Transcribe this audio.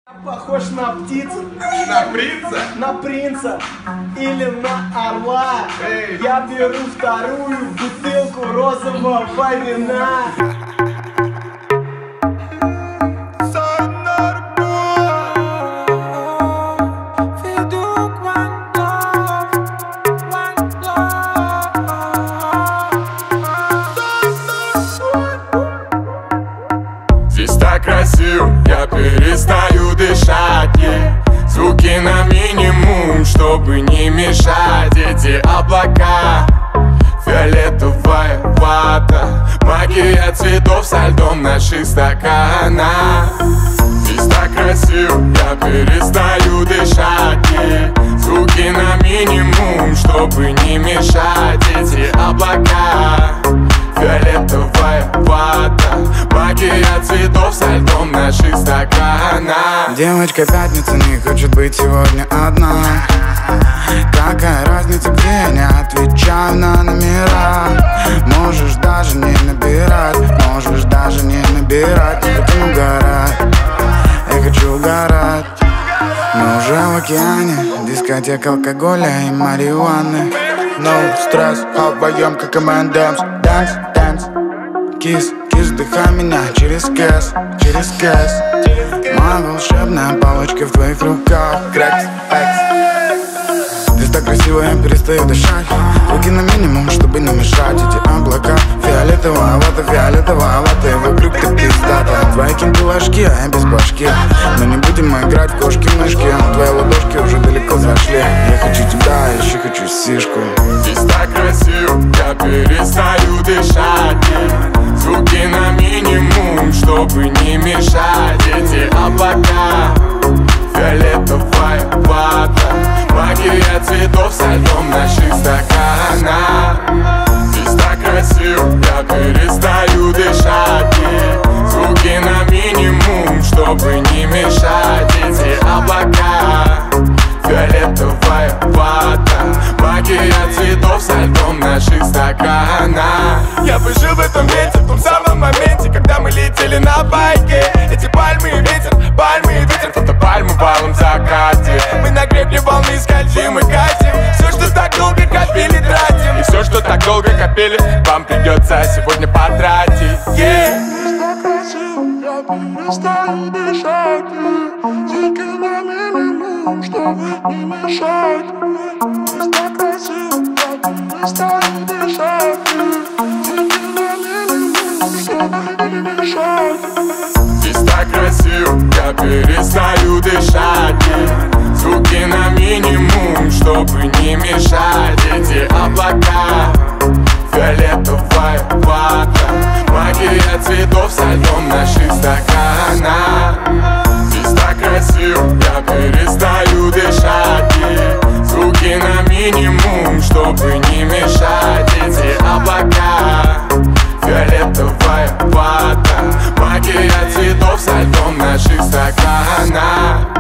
Похож на птицу. На принца? На принца или на орла. Эй. Я беру вторую бутылку розового вина. Здесь так красиво, я перестаю дышать, звуки на минимум, чтобы не мешать. Эти облака, фиолетовая вата, магия цветов со льдом наших стаканах. Здесь так красиво, я перестаю дышать, звуки на минимум, чтобы не мешать. Эти облака, фиолетовая вата, магия цветов со льдом наших стаканах. Девочка пятница не хочет быть сегодня одна. Какая разница, где я не отвечаю на номера. Можешь даже не набирать, можешь даже не набирать. Хотим угорать, я хочу угорать. Мы уже в океане, дискотека алкоголя и марихуаны. No стресс, вдвоем как M&M's. Dance, dance, kiss, kiss, вдыхай меня через кэс, через кэс. Моя волшебная палочка в твоих руках. Крэкс, экс. Здесь так красиво, я перестаю дышать. Руки на минимум, чтобы не мешать. Эти облака, фиолетовая вата, и вокруг ты пиздата. Твои кенты ложки, а я без башки. Но не будем мы играть в кошки-мышки. Твои ладошки уже далеко зашли. Я хочу тебя, еще хочу сишку. Здесь так красиво, я перестаю дышать, звуки на минимум, чтобы не мешать. Эти облака, фиолетовая вата, магия цветов со льдом наших стаканах. Здесь так красиво, я перестаю дышать, звуки на минимум, чтобы не мешать. Эти облака, фиолетовая вата, магия цветов со льдом наших стаканах. Я бы жил в этом месте, в том самом моменте, когда мы летели на байке. Эти пальмы и ветер, фотопальмы в алом закате. Мы на гребне волны скользим и катим. Все, что так долго копили, тратим. И все, что так долго копили, вам придется сегодня потратить. Так красиво, я перестаю дышать. Звуки на минимум, чтобы не мешать. Так красиво, я перестаю дышать. Звуки на минимум, чтобы не мешать. Здесь так красиво, я перестаю дышать, звуки на минимум, чтобы не мешать. Эти облака, фиолетовая вата, магия цветов со льдом наших стаканах. Здесь так красиво, я перестаю дышать, звуки на минимум, чтобы не мешать. Эти облака, фиолетовая вата, магия цветов со льдом наших стаканах.